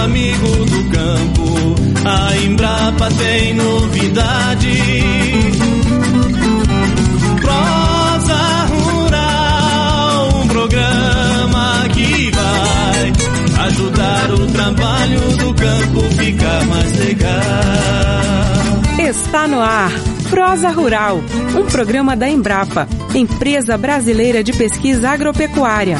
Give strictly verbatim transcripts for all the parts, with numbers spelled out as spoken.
amigo do campo, a Embrapa tem novidade. Prosa Rural, um programa que vai ajudar o trabalho do campo ficar mais legal. Está no ar Prosa Rural, um programa da Embrapa, Empresa Brasileira de Pesquisa Agropecuária.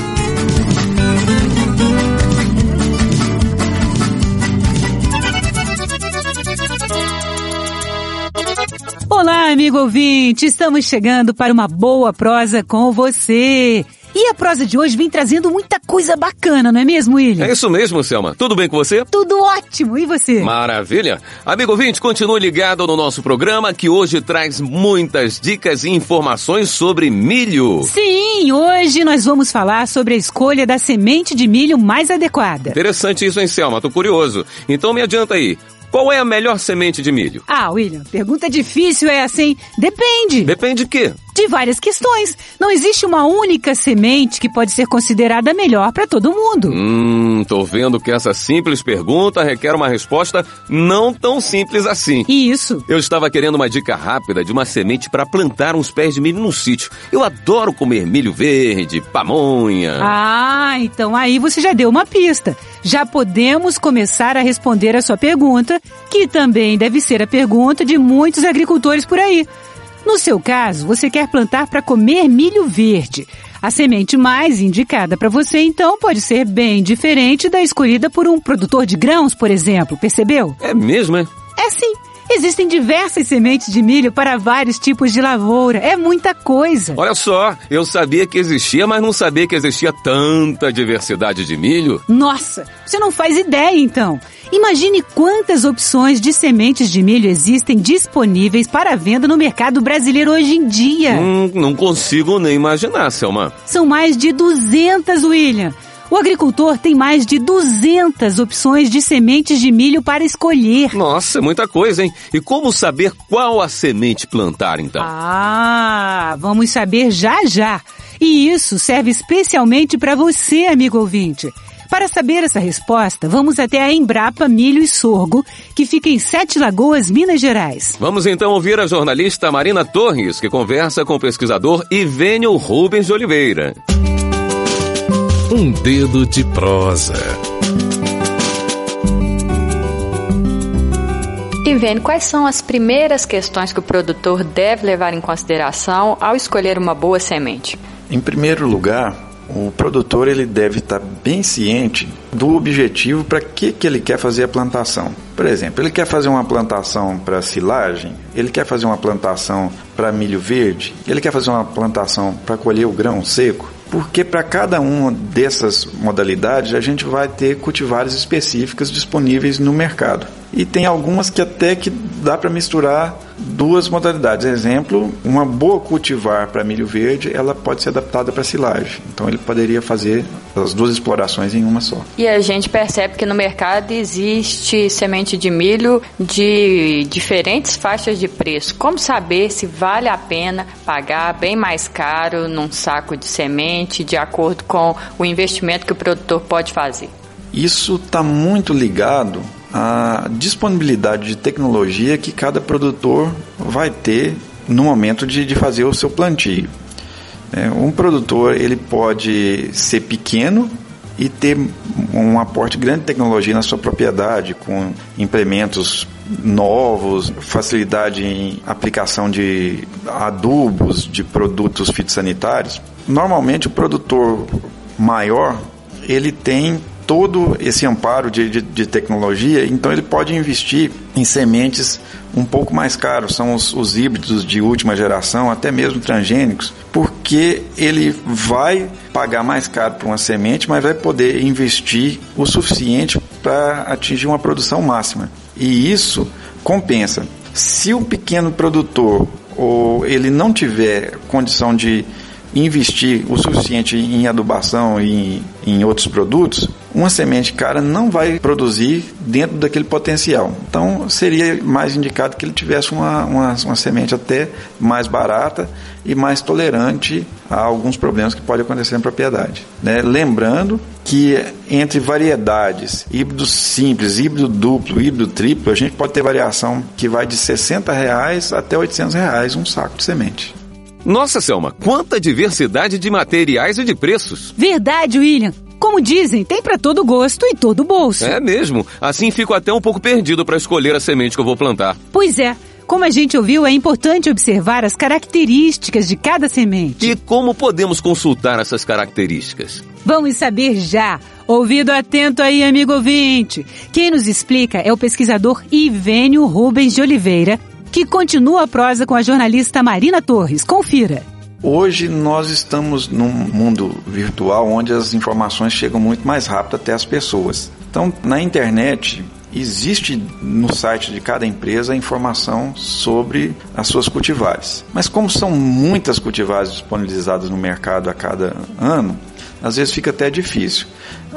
Olá, amigo ouvinte, estamos chegando para uma boa prosa com você. E a prosa de hoje vem trazendo muita coisa bacana, não é mesmo, William? É isso mesmo, Selma. Tudo bem com você? Tudo ótimo. E você? Maravilha. Amigo ouvinte, continue ligado no nosso programa que hoje traz muitas dicas e informações sobre milho. Sim, hoje nós vamos falar sobre a escolha da semente de milho mais adequada. Interessante isso, hein, Selma? Tô curioso. Então me adianta aí. Qual é a melhor semente de milho? Ah, William, pergunta difícil é assim. Depende. Depende de quê? De várias questões. Não existe uma única semente que pode ser considerada melhor para todo mundo. Hum, tô vendo que essa simples pergunta requer uma resposta não tão simples assim. Isso. Eu estava querendo uma dica rápida de uma semente para plantar uns pés de milho no sítio. Eu adoro comer milho verde, pamonha. Ah, então aí você já deu uma pista. Já podemos começar a responder a sua pergunta, que também deve ser a pergunta de muitos agricultores por aí. No seu caso, você quer plantar para comer milho verde. A semente mais indicada para você, então, pode ser bem diferente da escolhida por um produtor de grãos, por exemplo. Percebeu? É mesmo, é? É sim. Existem diversas sementes de milho para vários tipos de lavoura. É muita coisa. Olha só, eu sabia que existia, mas não sabia que existia tanta diversidade de milho. Nossa, você não faz ideia, então. Imagine quantas opções de sementes de milho existem disponíveis para venda no mercado brasileiro hoje em dia. Hum, não consigo nem imaginar, Selma. São mais de duzentas, William. O agricultor tem mais de duzentas opções de sementes de milho para escolher. Nossa, muita coisa, hein? E como saber qual a semente plantar, então? Ah, vamos saber já já. E isso serve especialmente para você, amigo ouvinte. Para saber essa resposta, vamos até a Embrapa Milho e Sorgo, que fica em Sete Lagoas, Minas Gerais. Vamos então ouvir a jornalista Marina Torres, que conversa com o pesquisador Ivênio Rubens de Oliveira. Um dedo de prosa. Ivênio, quais são as primeiras questões que o produtor deve levar em consideração ao escolher uma boa semente? Em primeiro lugar, o produtor ele deve estar bem ciente do objetivo para que, que ele quer fazer a plantação. Por exemplo, ele quer fazer uma plantação para silagem, ele quer fazer uma plantação para milho verde, ele quer fazer uma plantação para colher o grão seco. Porque para cada uma dessas modalidades a gente vai ter cultivares específicas disponíveis no mercado. E tem algumas que até que dá para misturar duas modalidades. Exemplo, uma boa cultivar para milho verde, ela pode ser adaptada para silagem. Então ele poderia fazer as duas explorações em uma só. E a gente percebe que no mercado existe semente de milho de diferentes faixas de preço. Como saber se vale a pena pagar bem mais caro num saco de semente de acordo com o investimento que o produtor pode fazer? Isso está muito ligado à disponibilidade de tecnologia que cada produtor vai ter no momento de, de fazer o seu plantio. É, um produtor ele pode ser pequeno e ter um aporte grande de tecnologia na sua propriedade, com implementos novos, facilidade em aplicação de adubos, de produtos fitossanitários. Normalmente o produtor maior ele tem todo esse amparo de, de, de tecnologia, então ele pode investir em sementes um pouco mais caros, são os, os híbridos de última geração, até mesmo transgênicos, porque ele vai pagar mais caro por uma semente, mas vai poder investir o suficiente para atingir uma produção máxima. E isso compensa. Se o pequeno produtor ou ele não tiver condição de investir o suficiente em adubação e em outros produtos, uma semente cara não vai produzir dentro daquele potencial. Então, seria mais indicado que ele tivesse uma, uma, uma semente até mais barata e mais tolerante a alguns problemas que podem acontecer na propriedade, né? Lembrando que entre variedades, híbrido simples, híbrido duplo, híbrido triplo, a gente pode ter variação que vai de sessenta reais até oitocentos reais um saco de semente. Nossa, Selma, quanta diversidade de materiais e de preços. Verdade, William. Como dizem, tem para todo gosto e todo bolso. É mesmo. Assim fico até um pouco perdido para escolher a semente que eu vou plantar. Pois é. Como a gente ouviu, é importante observar as características de cada semente. E como podemos consultar essas características? Vamos saber já. Ouvido atento aí, amigo ouvinte. Quem nos explica é o pesquisador Ivênio Rubens de Oliveira, que continua a prosa com a jornalista Marina Torres. Confira. Hoje nós estamos num mundo virtual onde as informações chegam muito mais rápido até as pessoas. Então, na internet, existe no site de cada empresa a informação sobre as suas cultivares. Mas como são muitas cultivares disponibilizadas no mercado a cada ano, às vezes fica até difícil.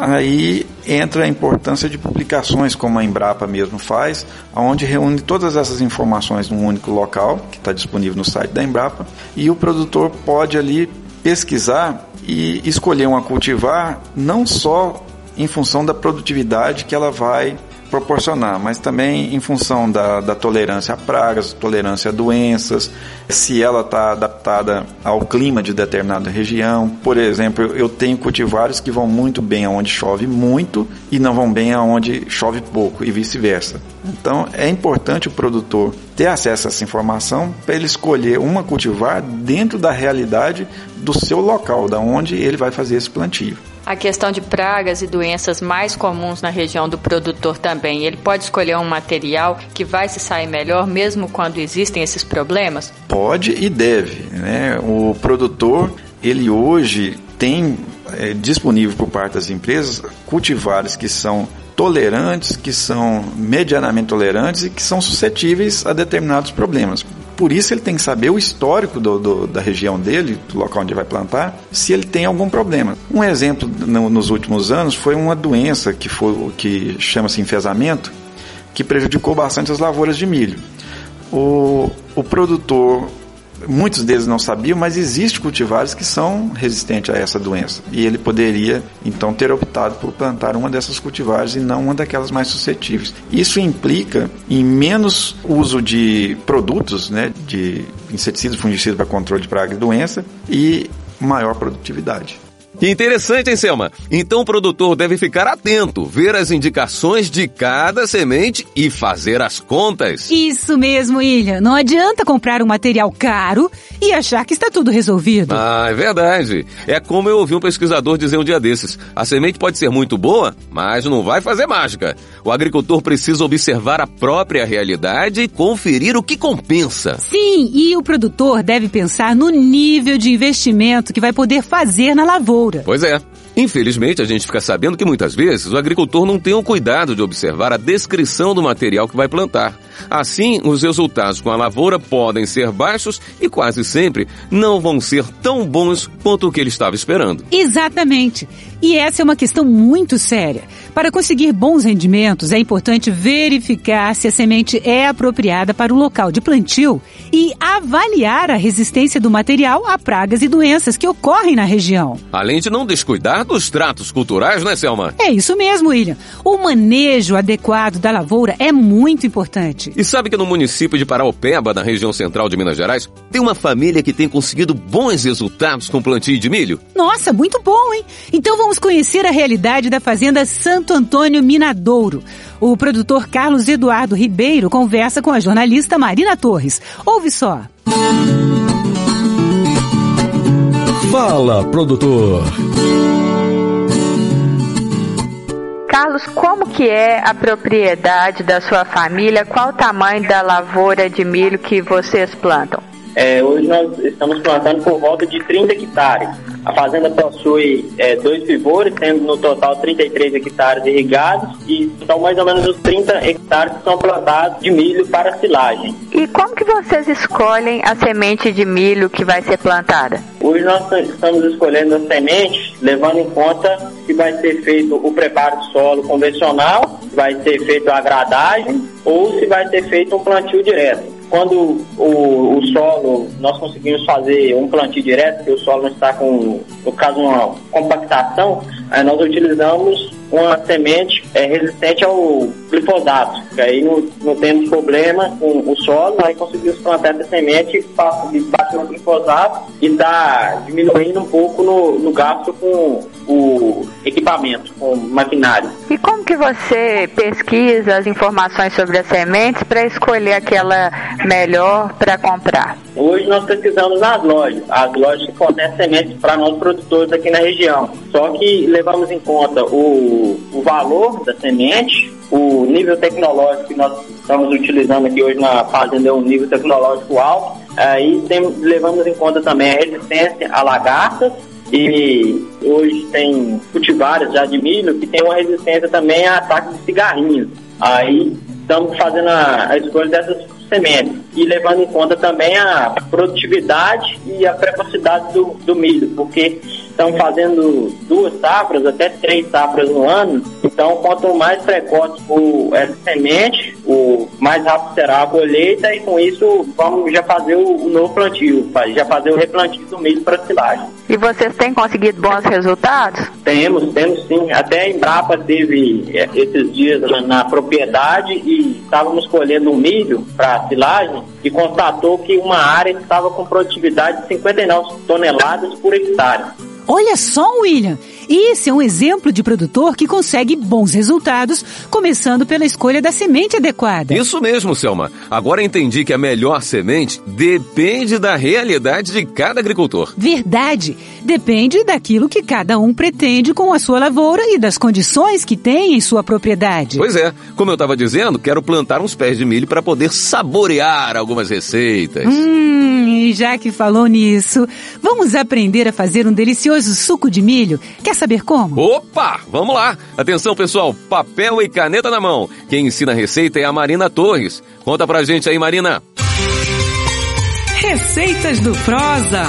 Aí entra a importância de publicações, como a Embrapa mesmo faz, onde reúne todas essas informações num único local, que está disponível no site da Embrapa, e o produtor pode ali pesquisar e escolher uma cultivar, não só em função da produtividade que ela vai proporcionar, mas também em função da, da tolerância a pragas, tolerância a doenças, se ela está adaptada ao clima de determinada região. Por exemplo, eu tenho cultivares que vão muito bem aonde chove muito e não vão bem aonde chove pouco e vice-versa. Então, é importante o produtor ter acesso a essa informação para ele escolher uma cultivar dentro da realidade do seu local, da onde ele vai fazer esse plantio. A questão de pragas e doenças mais comuns na região do produtor também. Ele pode escolher um material que vai se sair melhor mesmo quando existem esses problemas? Pode e deve, né? O produtor, ele hoje tem é, disponível por parte das empresas cultivares que são tolerantes, que são medianamente tolerantes e que são suscetíveis a determinados problemas. Por isso ele tem que saber o histórico do, do, da região dele, do local onde vai plantar, se ele tem algum problema. Um exemplo no, nos últimos anos foi uma doença que, foi, que chama-se enfesamento, que prejudicou bastante as lavouras de milho. O, o produtor, muitos deles não sabiam, mas existem cultivares que são resistentes a essa doença. E ele poderia, então, ter optado por plantar uma dessas cultivares e não uma daquelas mais suscetíveis. Isso implica em menos uso de produtos, né, de inseticidas e fungicidas para controle de praga e doença e maior produtividade. Que interessante, hein, Selma? Então o produtor deve ficar atento, ver as indicações de cada semente e fazer as contas. Isso mesmo, William. Não adianta comprar um material caro e achar que está tudo resolvido. Ah, é verdade. É como eu ouvi um pesquisador dizer um dia desses. A semente pode ser muito boa, mas não vai fazer mágica. O agricultor precisa observar a própria realidade e conferir o que compensa. Sim, e o produtor deve pensar no nível de investimento que vai poder fazer na lavoura. Pois é. Infelizmente, a gente fica sabendo que muitas vezes o agricultor não tem o cuidado de observar a descrição do material que vai plantar. Assim, os resultados com a lavoura podem ser baixos e quase sempre não vão ser tão bons quanto o que ele estava esperando. Exatamente. E essa é uma questão muito séria. Para conseguir bons rendimentos, é importante verificar se a semente é apropriada para o local de plantio e avaliar a resistência do material a pragas e doenças que ocorrem na região. Além de não descuidar dos tratos culturais, né, Selma? É isso mesmo, William. O manejo adequado da lavoura é muito importante. E sabe que no município de Paraopeba, na região central de Minas Gerais, tem uma família que tem conseguido bons resultados com o plantio de milho? Nossa, muito bom, hein? Então vamos conhecer a realidade da fazenda Santo Antônio Minadouro. O produtor Carlos Eduardo Ribeiro conversa com a jornalista Marina Torres. Ouve só. Fala, produtor. Carlos, como que é a propriedade da sua família? Qual o tamanho da lavoura de milho que vocês plantam? É, hoje nós estamos plantando por volta de trinta hectares. A fazenda possui é, dois pivôs, tendo no total trinta e três hectares irrigados, e são mais ou menos os trinta hectares que são plantados de milho para silagem. E como que vocês escolhem a semente de milho que vai ser plantada? Hoje nós estamos escolhendo a semente levando em conta se vai ser feito o preparo de solo convencional, se vai ser feito a gradagem ou se vai ser feito um plantio direto. Quando o, o solo, nós conseguimos fazer um plantio direto, porque o solo não está com, no caso, uma compactação, aí nós utilizamos uma semente é, resistente ao glifosato, que aí não, não temos problema com o solo, aí conseguimos plantar essa semente, bater no glifosato e está diminuindo um pouco no, no gasto com o equipamento, com o maquinário. E como que você pesquisa as informações sobre as sementes para escolher aquela melhor para comprar? Hoje nós pesquisamos nas lojas, as lojas que fornecem sementes para nós produtores aqui na região. Só que levamos em conta o, o valor da semente, o nível tecnológico que nós estamos utilizando aqui hoje na fazenda é um nível tecnológico alto. Aí tem, levamos em conta também a resistência a lagartas. E hoje tem cultivares já de milho que tem uma resistência também a ataque de cigarrinhos. Aí estamos fazendo a, a escolha dessas sementes e levando em conta também a produtividade e a precocidade do, do milho, porque estamos fazendo duas safras, até três safras no ano. Então, quanto mais precoce for essa semente, o mais rápido será a colheita e com isso vamos já fazer o, o novo plantio, já fazer o replantio do milho para silagem. E vocês têm conseguido bons resultados? Temos, temos sim. Até a Embrapa teve é, esses dias na, na propriedade e estávamos colhendo um milho para silagem e constatou que uma área estava com produtividade de cinquenta e nove toneladas por hectare. Olha só, William, esse é um exemplo de produtor que consegue bons resultados, começando pela escolha da semente adequada. Isso mesmo, Selma. Agora entendi que a melhor semente depende da realidade de cada agricultor. Verdade. Depende daquilo que cada um pretende com a sua lavoura e das condições que tem em sua propriedade. Pois é. Como eu estava dizendo, quero plantar uns pés de milho para poder saborear algumas receitas. Hum, e já que falou nisso, vamos aprender a fazer um delicioso suco de milho. Quer saber como? Opa! Vamos lá! Atenção, pessoal, papel e caneta na mão. Quem ensina a receita é a Marina Torres. Conta pra gente aí, Marina. Receitas do Prosa.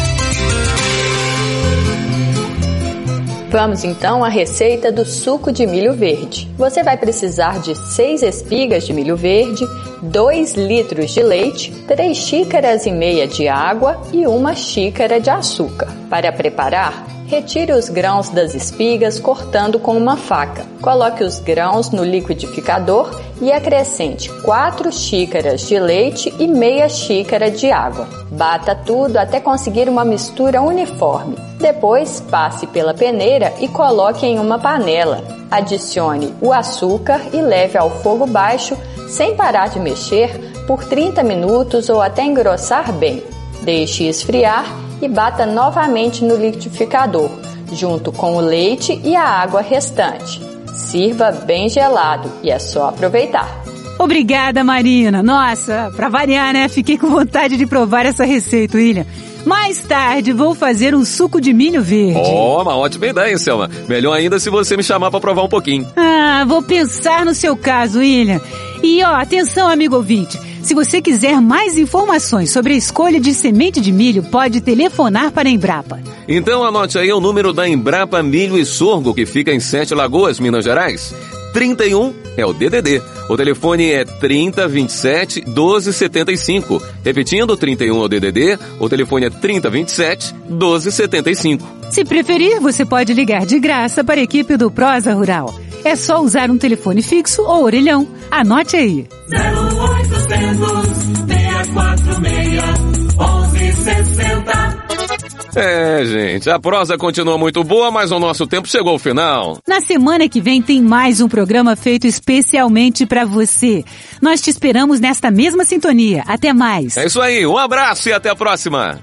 Vamos então à receita do suco de milho verde. Você vai precisar de seis espigas de milho verde, dois litros de leite, três xícaras e meia de água e uma xícara de açúcar. Para preparar, retire os grãos das espigas cortando com uma faca. Coloque os grãos no liquidificador e acrescente quatro xícaras de leite e meia xícara de água. Bata tudo até conseguir uma mistura uniforme. Depois, passe pela peneira e coloque em uma panela. Adicione o açúcar e leve ao fogo baixo, sem parar de mexer, por trinta minutos ou até engrossar bem. Deixe esfriar e bata novamente no liquidificador, junto com o leite e a água restante. Sirva bem gelado e é só aproveitar. Obrigada, Marina. Nossa, pra variar, né? Fiquei com vontade de provar essa receita, William. Mais tarde vou fazer um suco de milho verde. Oh, uma ótima ideia, hein, Selma? Melhor ainda se você me chamar pra provar um pouquinho. Ah, vou pensar no seu caso, William. E ó, atenção, amigo ouvinte. Se você quiser mais informações sobre a escolha de semente de milho, pode telefonar para a Embrapa. Então anote aí o número da Embrapa Milho e Sorgo, que fica em Sete Lagoas, Minas Gerais. trinta e um é o D D D. O telefone é trinta, vinte e sete, doze, setenta e cinco. Repetindo, trinta e um é o D D D, o telefone é trinta, vinte e sete, doze, setenta e cinco. Se preferir, você pode ligar de graça para a equipe do Prosa Rural. É só usar um telefone fixo ou orelhão. Anote aí. zero oitocentos, seis quatro seis, onze sessenta. É, gente, a prosa continua muito boa, mas o nosso tempo chegou ao final. Na semana que vem tem mais um programa feito especialmente para você. Nós te esperamos nesta mesma sintonia. Até mais. É isso aí, um abraço e até a próxima.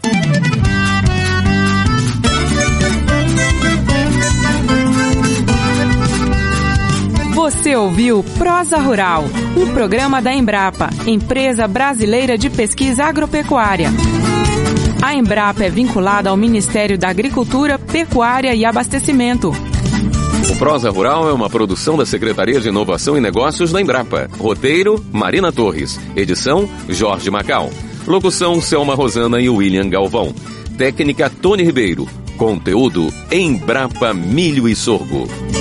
Você ouviu Prosa Rural, um programa da Embrapa, Empresa Brasileira de Pesquisa Agropecuária. A Embrapa é vinculada ao Ministério da Agricultura, Pecuária e Abastecimento. O Prosa Rural é uma produção da Secretaria de Inovação e Negócios da Embrapa. Roteiro, Marina Torres. Edição, Jorge Macau. Locução, Selma Rosana e William Galvão. Técnica, Tony Ribeiro. Conteúdo Embrapa Milho e Sorgo.